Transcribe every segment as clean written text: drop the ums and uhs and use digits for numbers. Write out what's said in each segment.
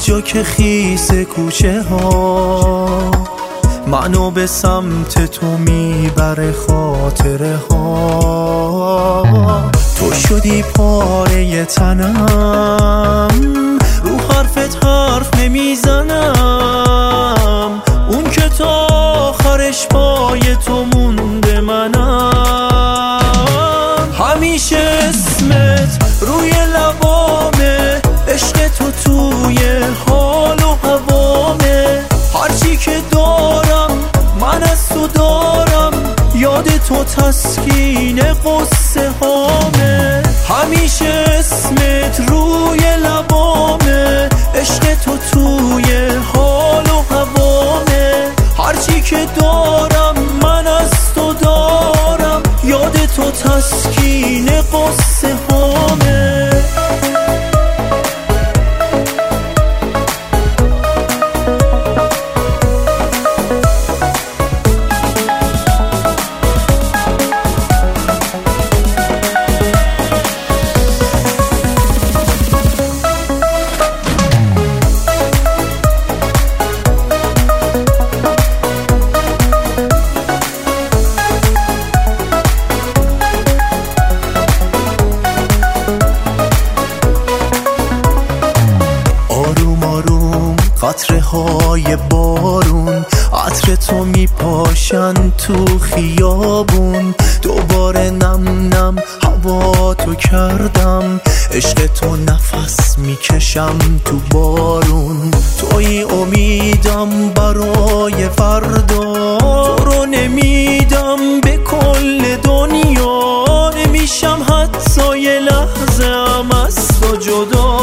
جا که خیس کوچه ها منو به سمت تو میبره خاطره ها. تو شدی پاره تنم، رو حرفت حرف نمیزنم، اون که تا آخرش پای تو مونده منم. همیشه اسمت روی لبامه، عشق تو توی حال و هوامه. هرچی که دارم من از تو دارم، یاد تو تسکین قصه هامه. همیشه اسمت روی لبامه، عشق تو توی حال و هوامه. هرچی که دارم من از تو دارم، یاد تو تسکین قصه هامه. قطره های بارون عطر تو میپاشن تو خیابون. دوباره نم نم هوا تو کردم، عشق تو نفس میکشم تو بارون. توی امیدم برای فردا، تو رو نمیدم به کل دنیا. نمیشم حتی یه لحظه ام از تو جدا.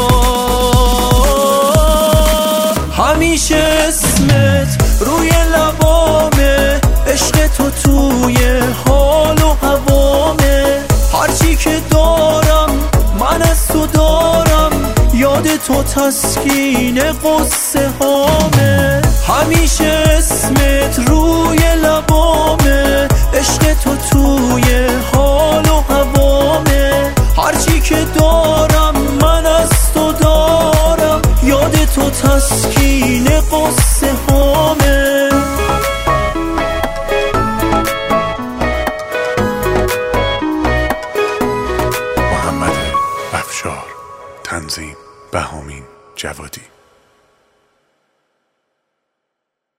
همیشه اسمت روی لبامه، عشق تو توی حال و هوامه. هرچی که دارم من از تو دارم، یاد تو تسکین قصه هامه. همیشه اسمت روی لبامه، عشق تو توی حال و هوامه. هرچی که دارم من از تو دارم، یاد تو تسکین قصه هامه. محمد افشار، تنظیم بهامین جوادی.